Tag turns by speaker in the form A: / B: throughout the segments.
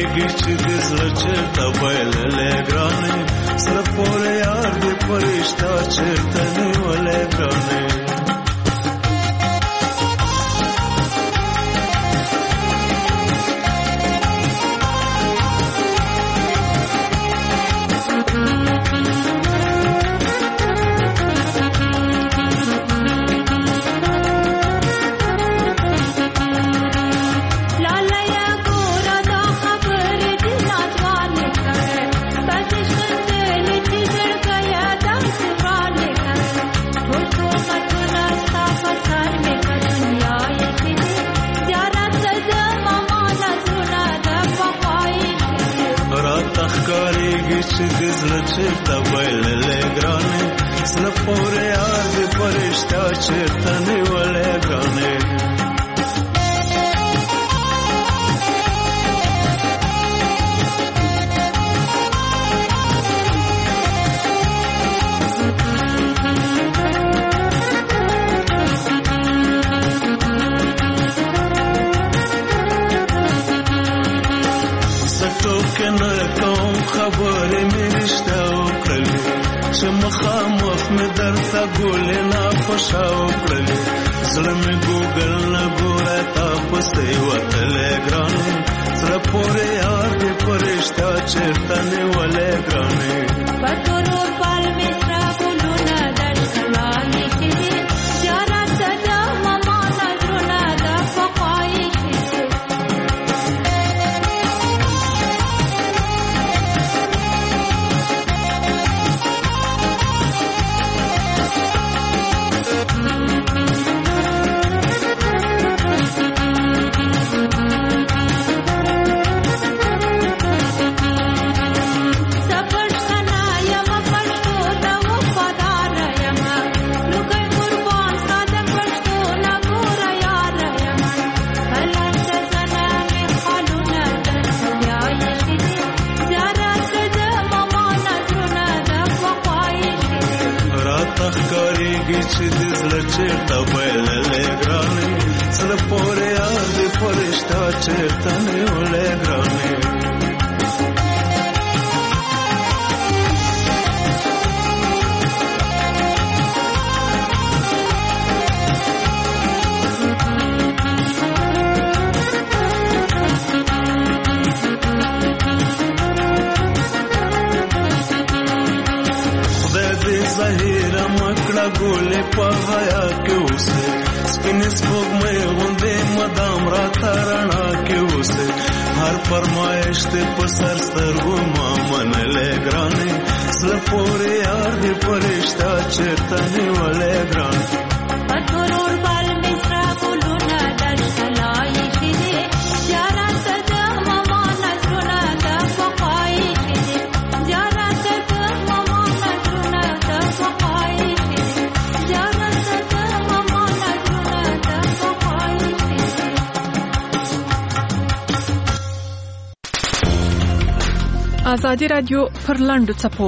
A: ښکارېږي چې د زړه چېرته بایللی ګرانې سره پورې یار دې پرشته چېرته نیولی ګرانې چې د زړه چېرته بایللی ګرانې زړه پورې یار دې پرشته چېرته نیولی ګرانې ټوکې نه کوم خبرې مې رښتیا وکړلې چې مخامخ مې درته ګولې ناخوښه وکړلې زړه مې ګوګل نه ګوره تا پسې وتلی ګرانې زړه پورې یار دې پرشته چېرته نیولی ګرانې
B: په تورو پال مې سره ګلونه درسره ایښي دي زیارت ته د ماما نظرونه د پخوا ایښي دي
A: ښکارېږي چې د زړه چېرته بایللی ګرانې زړه پورې یار دې پرشته چېرته نیولی ګرانې ظاهره مکړه ګولې په حیا کې اوسې سپینې سپوږمۍ غوندې مدام راته رڼا کې اوسې هر فرمایش دې په سر سترګو ما منلی ګرانې زړه پورې یار دې پرشته چېرته نیولی ګرانې
B: په تورور بال مې سره ګلونه درسره ایښي دي زیارت ته د ماما نظرونه د پخوا ایښي دي زیارت ته د ماما نظرونه د پخوا ایښي دي زیارت ته د ماما نظرونه د پخوا ایښي دي
C: ازادي رادیو پر لاندو څپو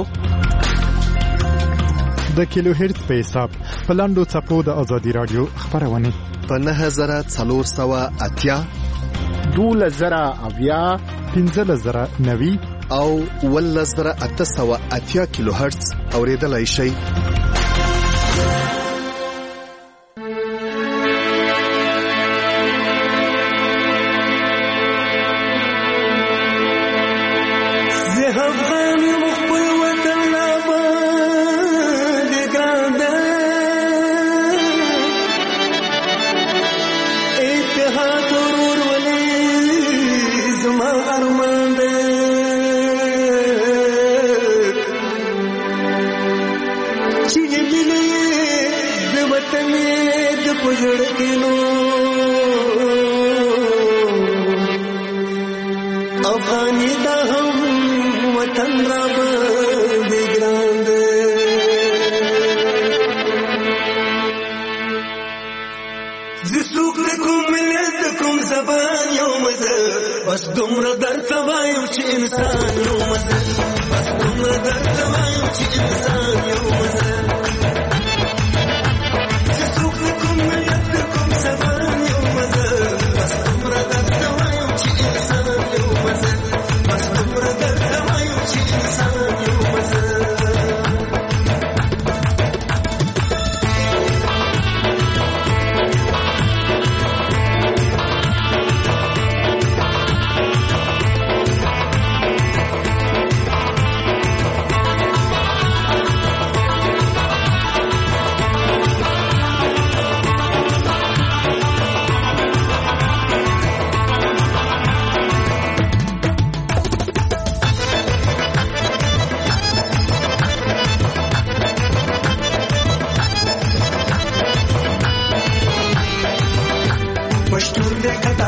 D: د کیلو هرتز په حساب په لاندو څپو د ازادي رادیو خبرونه
E: په 9480
D: 12090 15090
E: او 11880 کیلو هرتز اوریدلای شئ.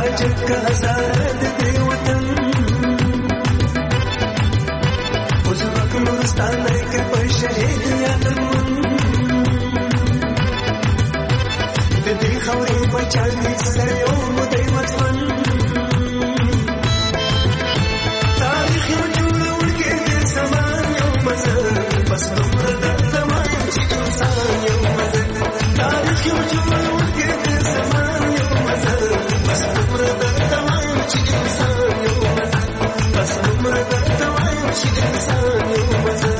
A: چکه هزار د وطن اوس وکم ستانه کې په شهید یادمن د دې خوري بچاوي سره یو مدې وطن تاریخ یو جوړ کې د زمان یو مزل بس عمر د زمان چې انسان یو مزل تاریخ یو جوړ کې د زمان یو مزل بس عمر د زمان چې انسان یو مزل بس عمر د زمان چې انسان یو مزل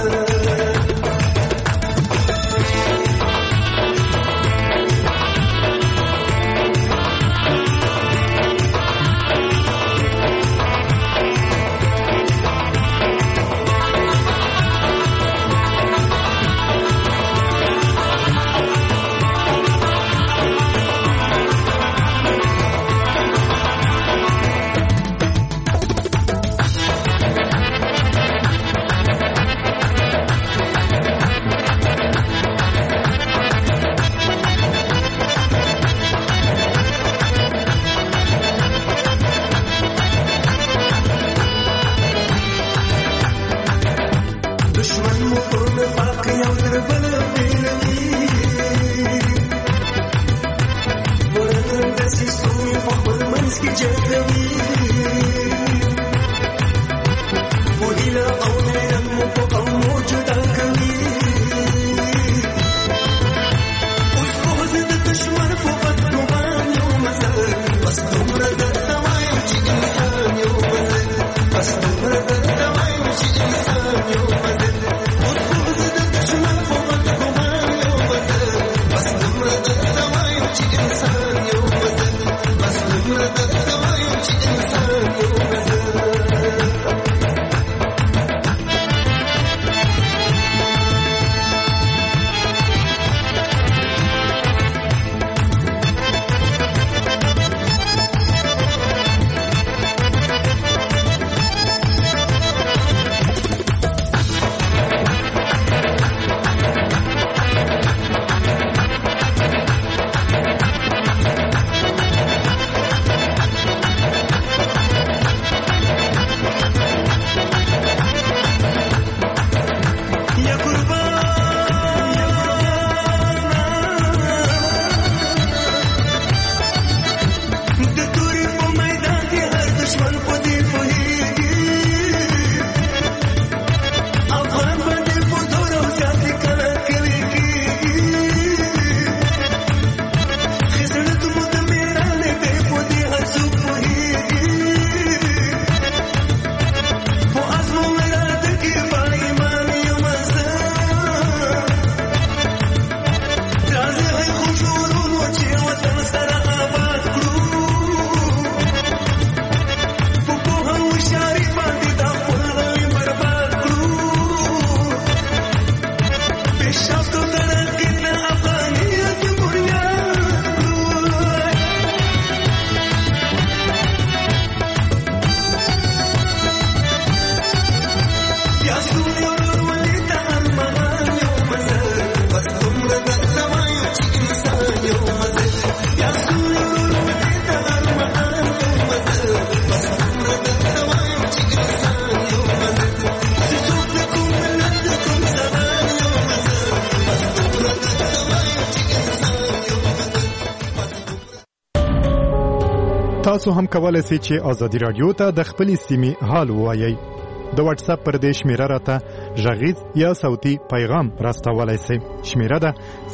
D: تاسو هم کولای شئ چې ازادي رادیو ته د خپل سیمې حال ووایي. د واتس اپ پر دې شمیره راته غږیز یا صوتي پیغام راستولای شئ. شمیره ده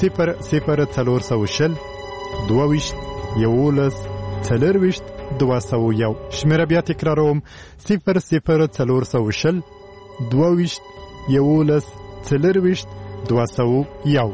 D: 00420 22 11 40 201. شمیره بیا تکراروم 00420 22 11 40 201.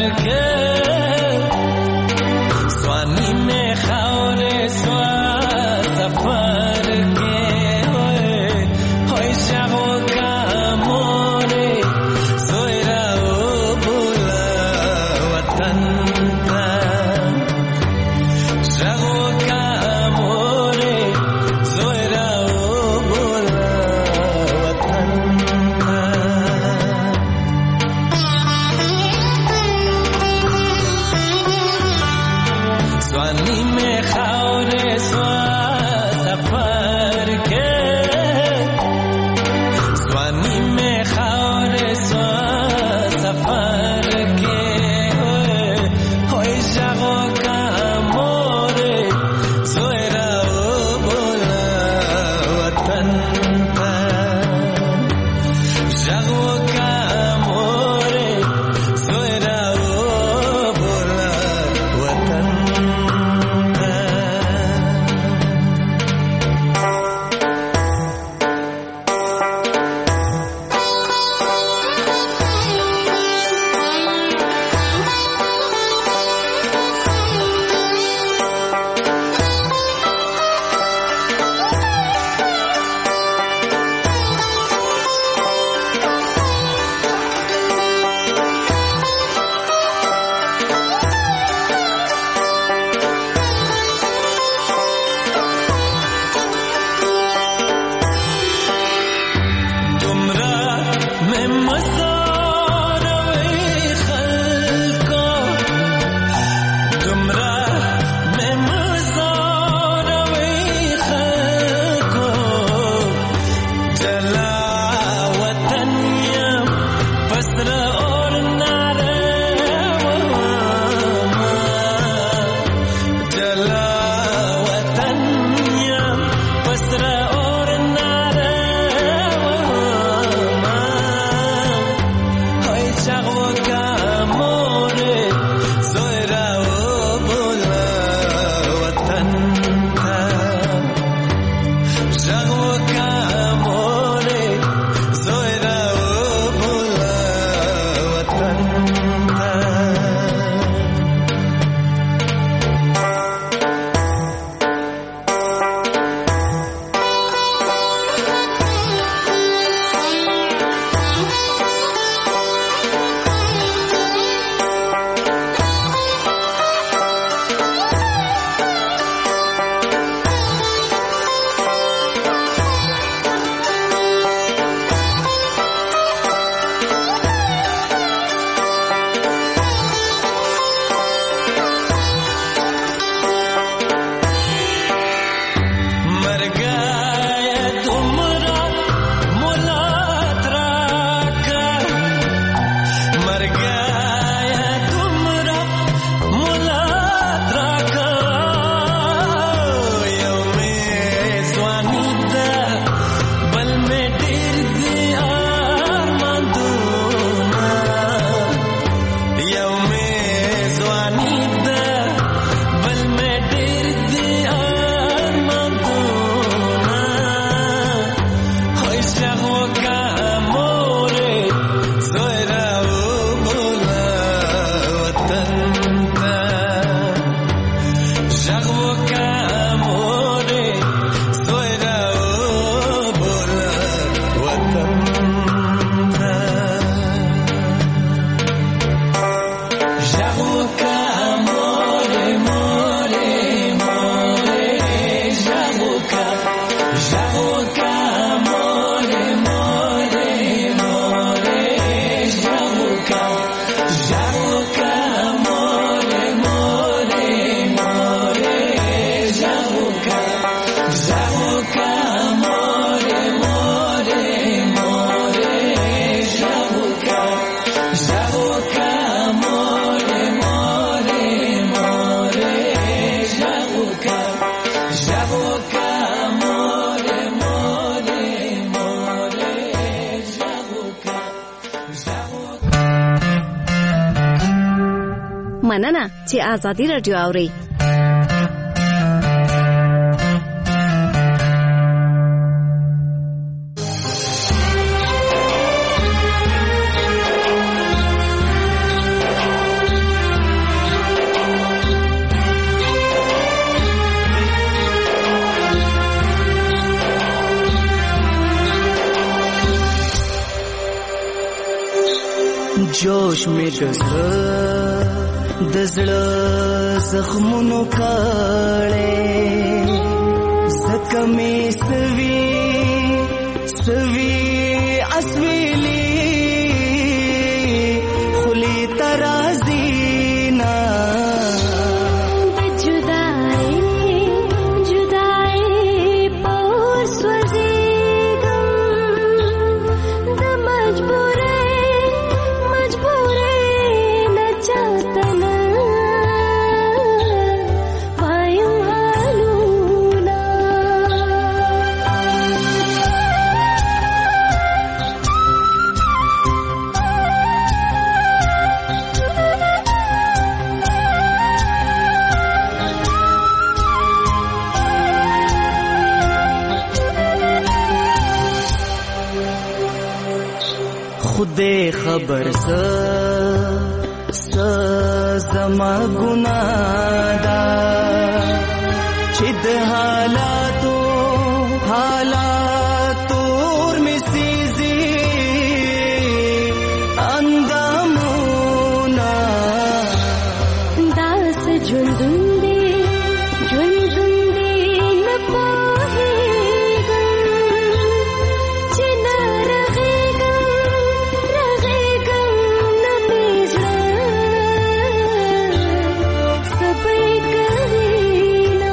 F: مننه چې آزادي رادیو اوري.
G: جوش می د زړه زخمونو کړې زکه می سوي اسویلی خلی ترازینا خدای خبر زما ګناه ده چې د حالاتو می سيزي اندامونه
B: داس ژوندون دي نه پوهېږم چې نه رغېږم نه مې زړه صبر کوي نه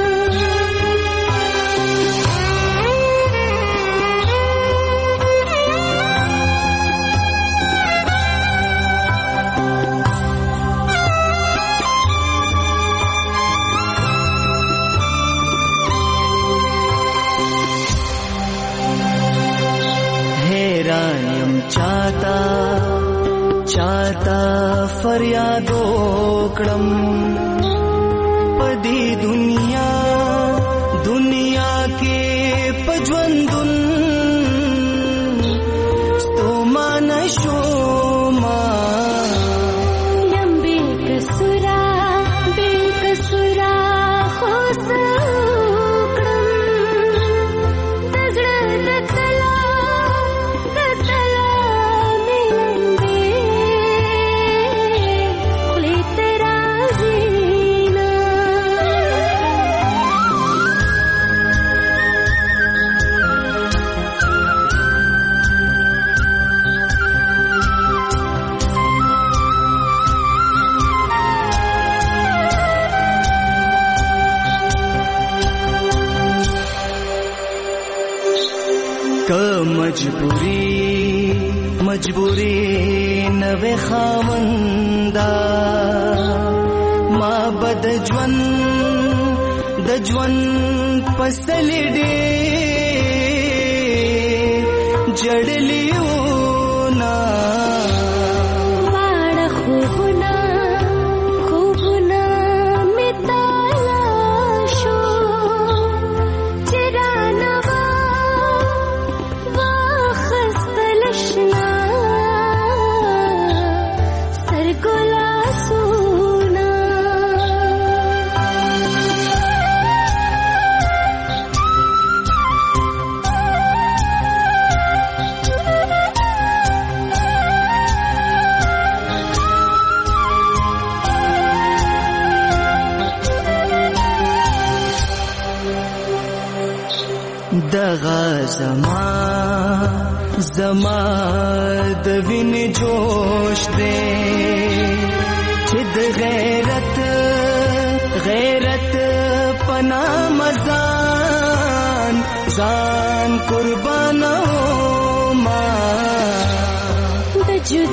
G: حیران یم چاته فریاد وکړم په دې دنیا کې پجوندون ستومان شوما
B: یم بے کسورا خو سوکړم د زړه د تلا مې خولې ته راځي نه
G: که مجبوری نوې خاوندا ما بد ژوند پسلی ډېر جړلیونا
B: واړه خوبونه مې تلاشو چې رانه واخیستل شنه سترګو لاسونه
G: دغه زما د وینې جوش دی چې د غیرت پنا ځان قربانو ما
B: د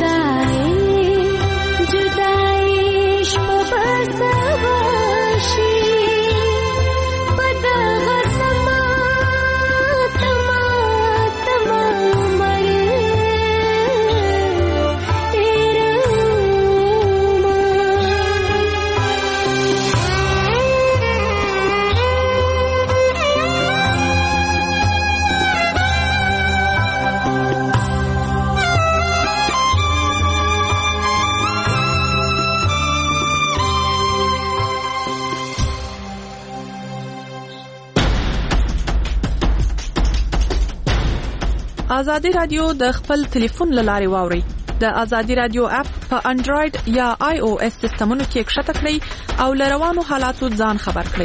B: جدائی شپه بسواشي په دغه زما تما عمر
C: ازادي رادیو د خپل ټلیفون لارې واوري د ازادي رادیو اپ په انډراید یا آی او اس سیستمونو کې ښکته کړئ او لروانو حالاتو ځان خبر کړئ.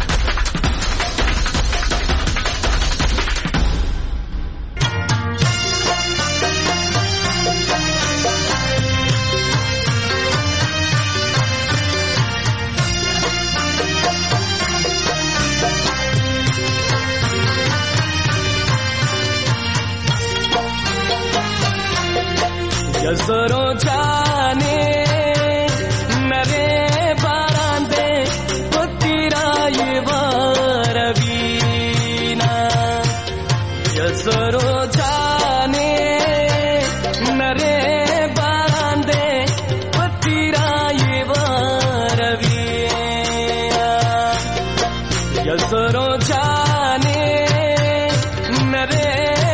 G: जसरो जाने नरे बारांदे पुत्रा ये वारवीना जसरो जाने नरे बारांदे पुत्रा ये वारवीना जसरो जाने नरे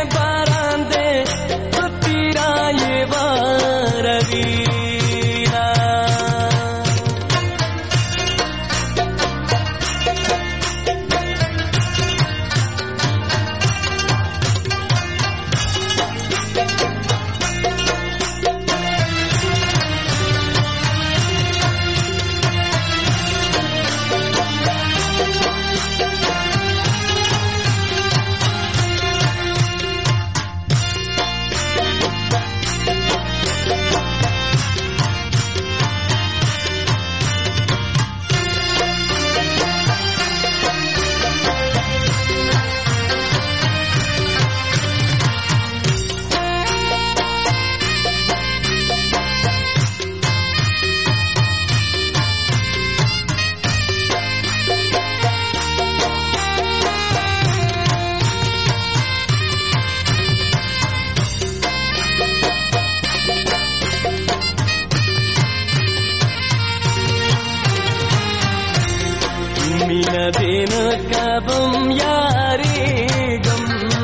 G: दिन कबम यारी गम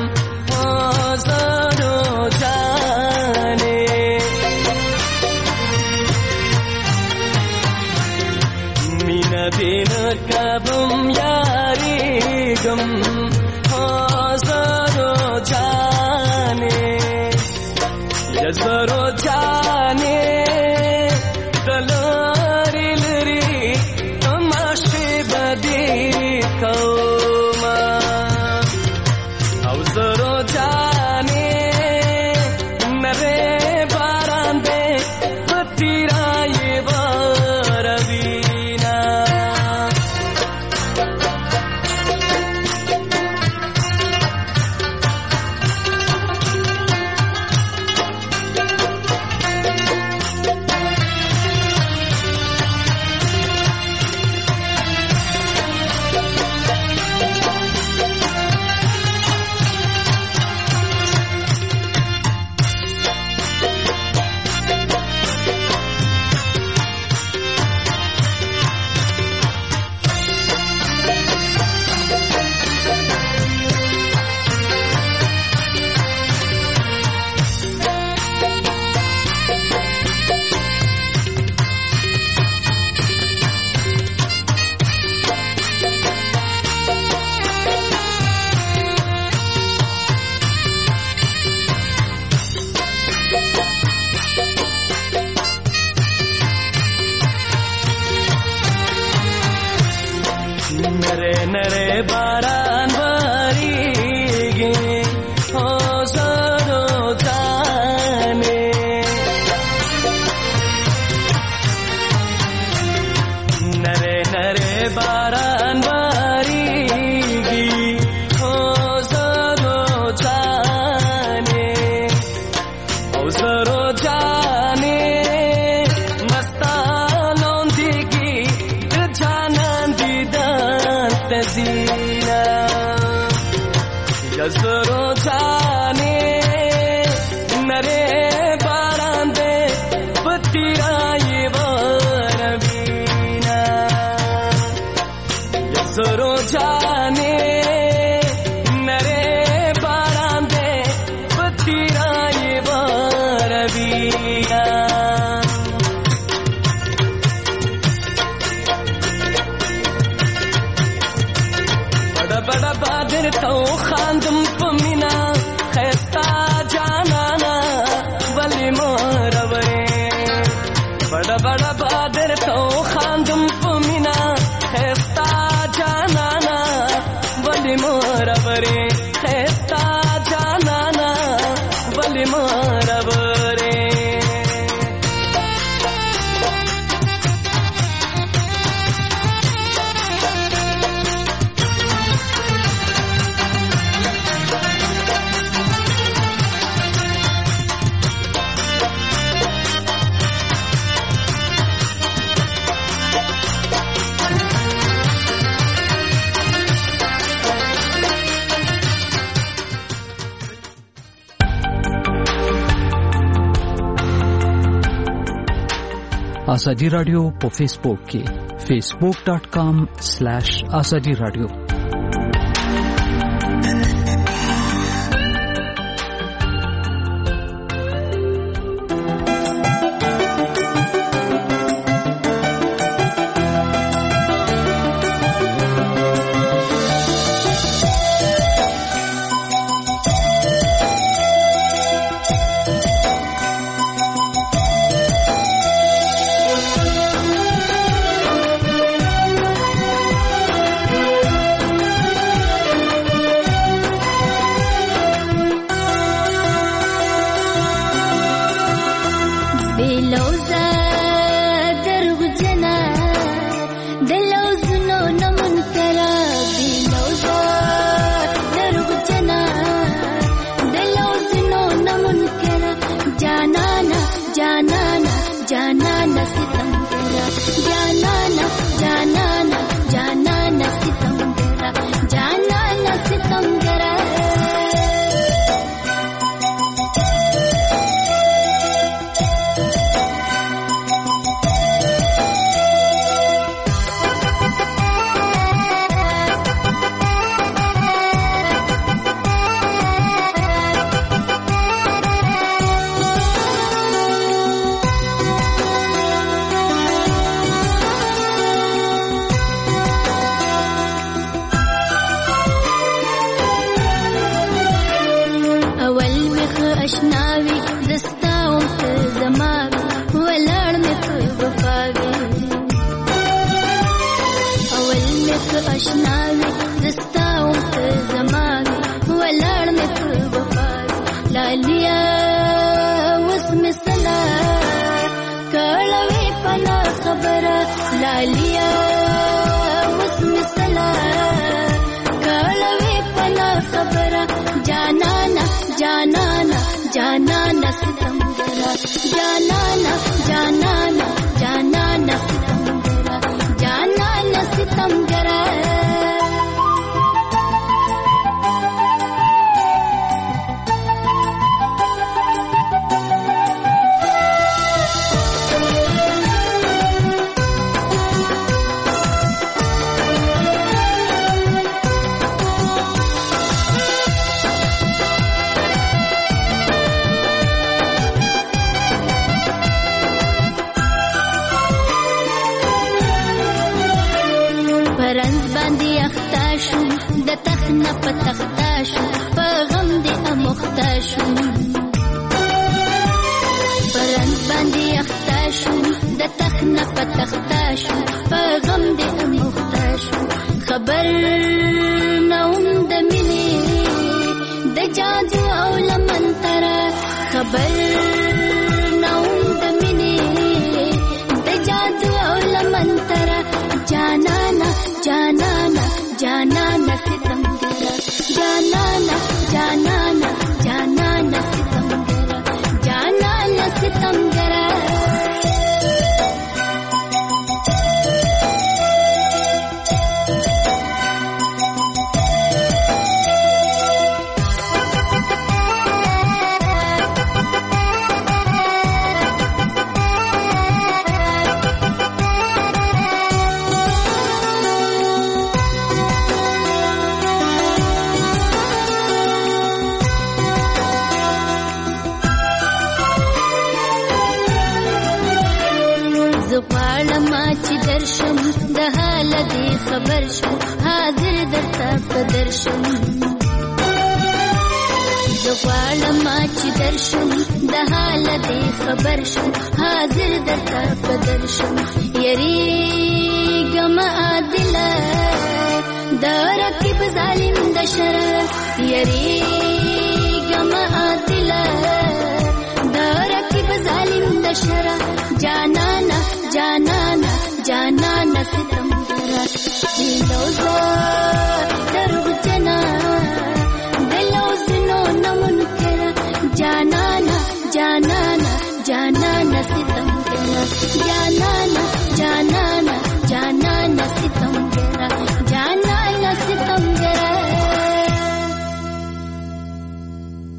G: हजारो जाने मीना दिन कबम यारी गम हजारो जाने जसरो जाने तलारी लरी तमाशे बदी अवसरो जाने नरे बारांदे पतिरा ये वारवीना नरे नरे बारान बारीगे हजारो जाने नरे नरे बारान बारीगे हजारो जाने हजारो जाने मस्तानों दिगी जानां दीदान तजीना जसरो जाने नरे बारांदे पतिरा ये वारवीना जसरो जाने नरे बारांदे पतिरा ये वारवीना बड़ा बादर तो खांदम पमीना खैस्ता जानाना वली मोरव
H: ازادي رادیو په فیسبوک کې facebook.com/azadi radio.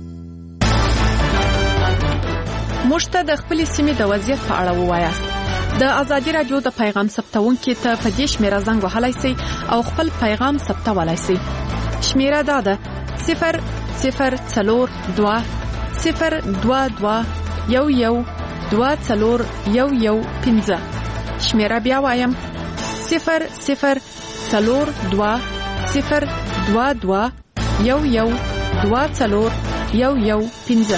C: موږ ته د خپل سیمې د وضعیت په اړه ووایاست. د ازادي رادیو د پیغام ثبتونکو ته په دې شمیره زنګ وهلای شئ او خپل پیغام ثبتولای شئ. شمیره دا ده 0042 022 112415. شمیره بیا وایم 0042 022 112415.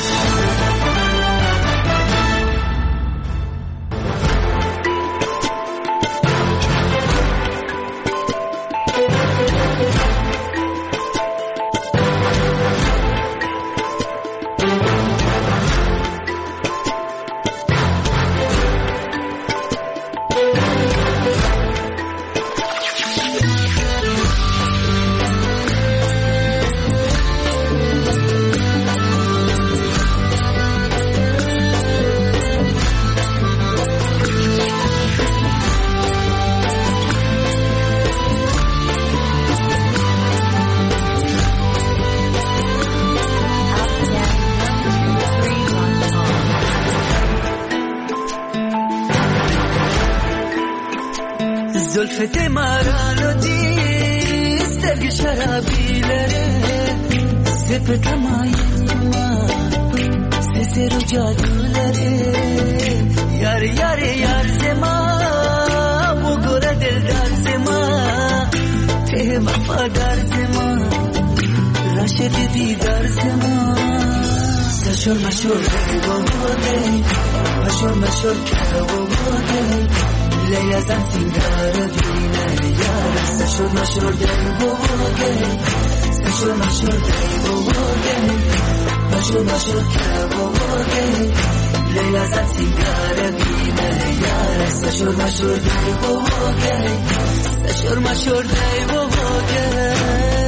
G: زلفت مرانو دیست اگه شرابی لره سپت مایما سسر و جادو لره یار یار یار زما و گره دل دار زما ته وفادار زما رشد دیدار زما سشور مشور بوده مشور مشور که بوده لیلا زن سینگار بینه یار سشور مشور دل بوده سشور مشور دل بوده مشور مشور که بوده لیلا زن سینگار بینه یار سشور مشور دل بوده سشور مشور دل بوده.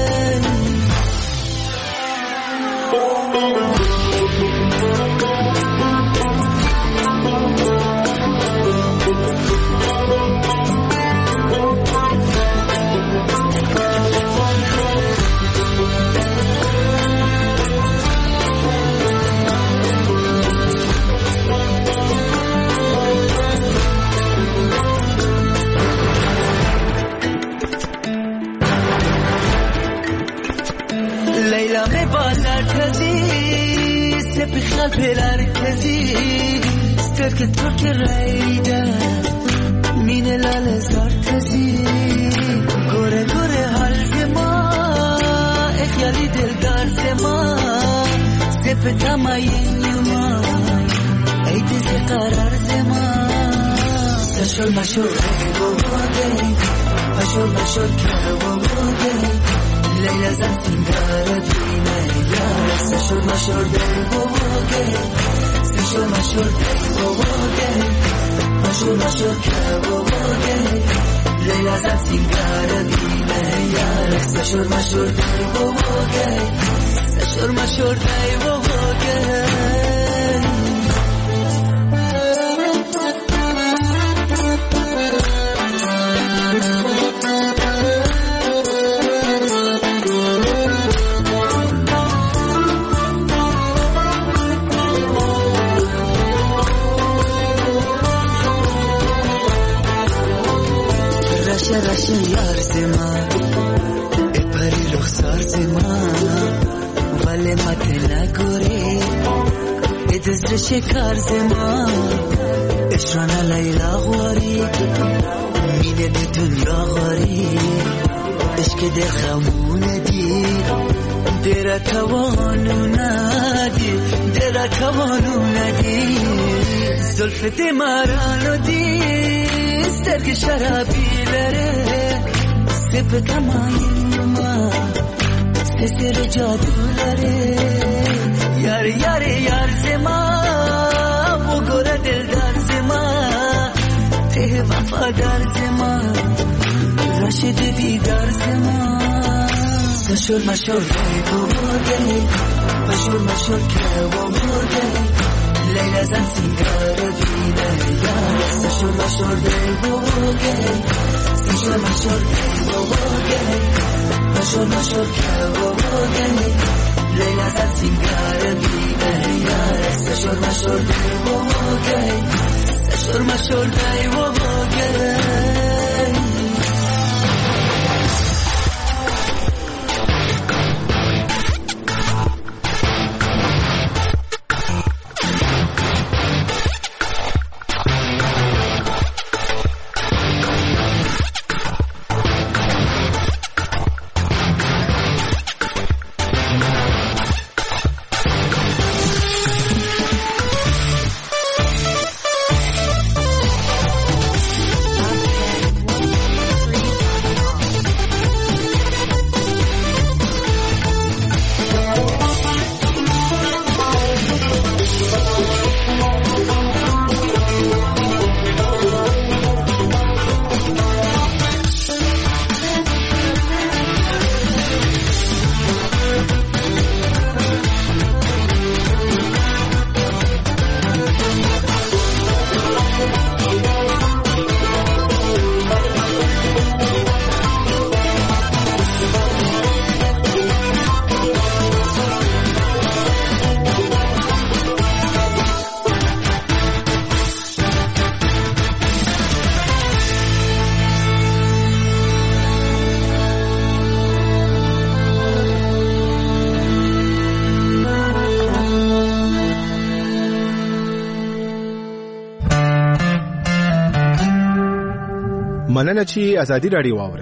G: لیلا می بازار کزی سپی خال پلار کزی سترک ترک رایده مین لال زار کزی گوره گوره حال زما اخیالی دلدار زما سپی تمایی نیوما ای دیزی قرار زما سشور مشور بوده مشور مشور که بوده لیلا زن سینگار بینه یار سشور مشور دل بوده سشور مشور دل بوده مشور مشور که بوده لیلا زن سینگار بینه یار سشور مشور دل بوده سشور مشور دل بوده. رشه یار زما اپری رخسار زما ولی مت نگوری ادز رشه کار زما اشرانا لیلا غواری مینه دی دنیا غواری عشق دل خمونه دی دیره توانو ندی دیره توانو ندی زلفت مرانو دی سترگ شرابی لره سپت مایما سسر جادو لره یار یار یار زما و گره دلدار زما ته وفادار زما رشد دیدار زما سشور مشور بوده مشور مشور که بوده لیلا زن سینگار بینه یار سشور مشور بوده سشور مشور بوده مشور مشور که بوده لیلا زن سینگار بینه یار سشور مشور بوده سرما شردای و باگره
E: مننه چې ازادي راډیو واورئ.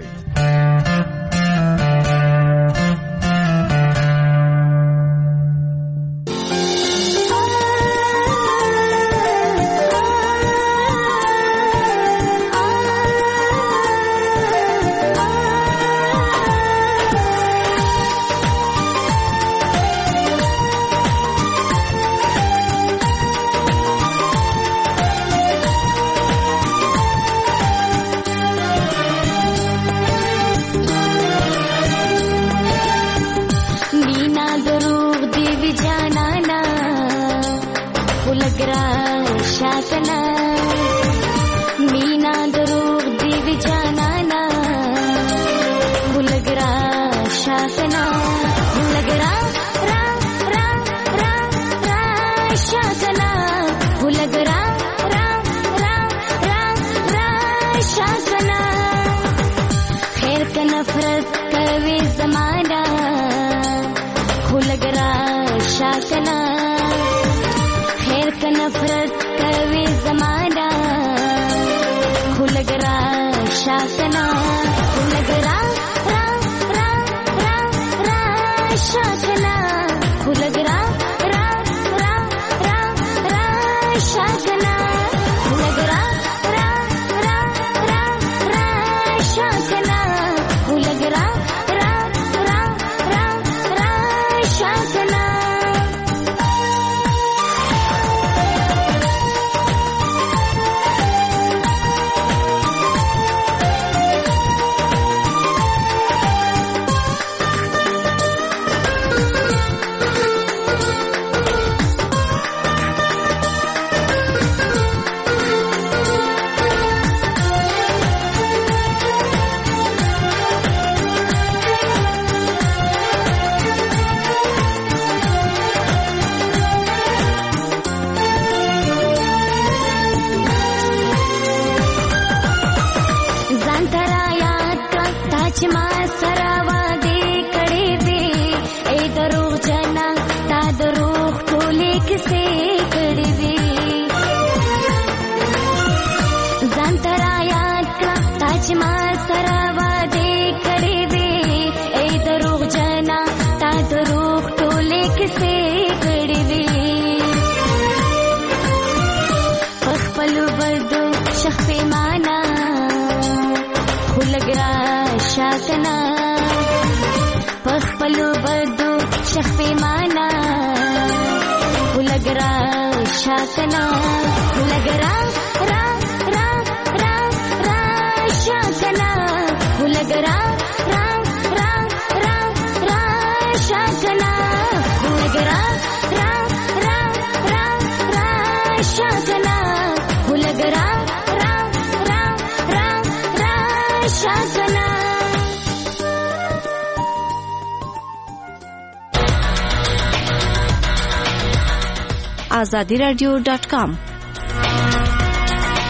F: azadiradio.com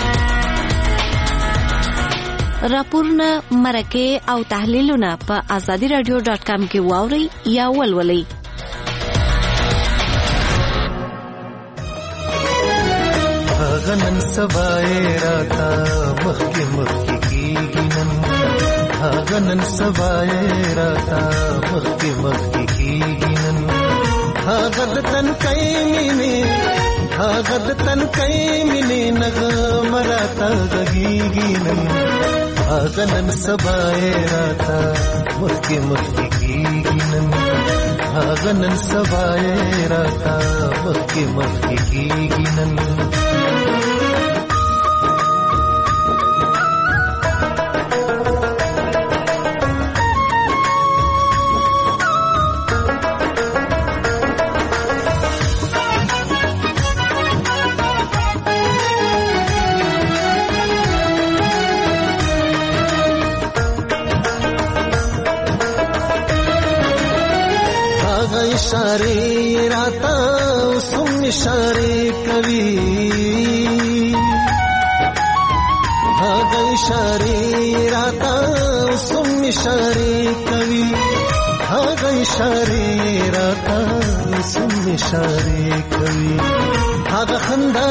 F: راپورونه مرکه او تحلیلونه په azadiradio.com کې واورئ یا ولولئ.
A: غنن سبای راتا مخکی مخکی کیږي نن غنن سبای راتا مخکی مخکی کیږي نن غد تن کای مینه نغم راتا غږیږي نن غنن سبای راتا مخکی مخکی کیږي نن غنن سبای راتا مخکی مخکی کیږي نن इशारे राता सुन इशारे कवि भागा इशारे राता सुन इशारे कवि भागा इशारे राता सुन इशारे कवि भागा खंदा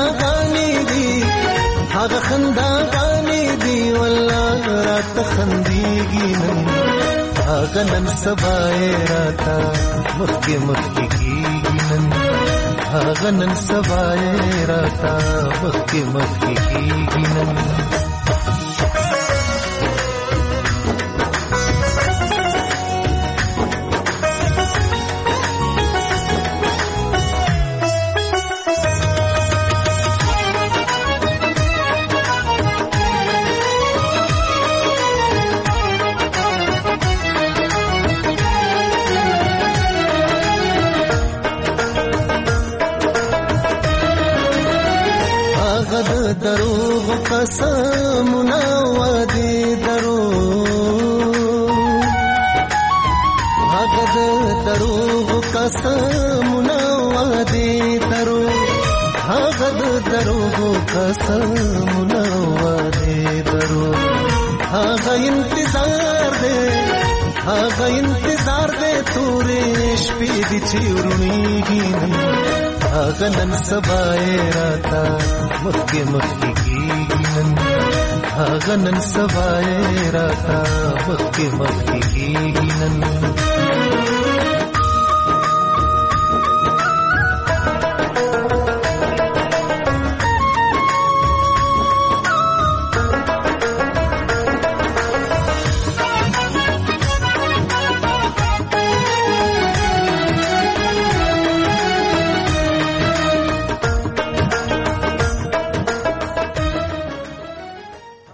A: गानी दी वल्लाह रात खंदीगी नन सबाए राता मखके मखके कीगी नन सबाए राता मखके मखके कीगी नन दरोग कसमना वादे भागद दरोग कसमना वादे भागद दरोग कसमना वादे भागा इंतजार दे तूरे स्पीद चिरुणी गनन सबाए राता मखके मखके कीगी नन गनन सबाए राता मखके मखके कीगी नन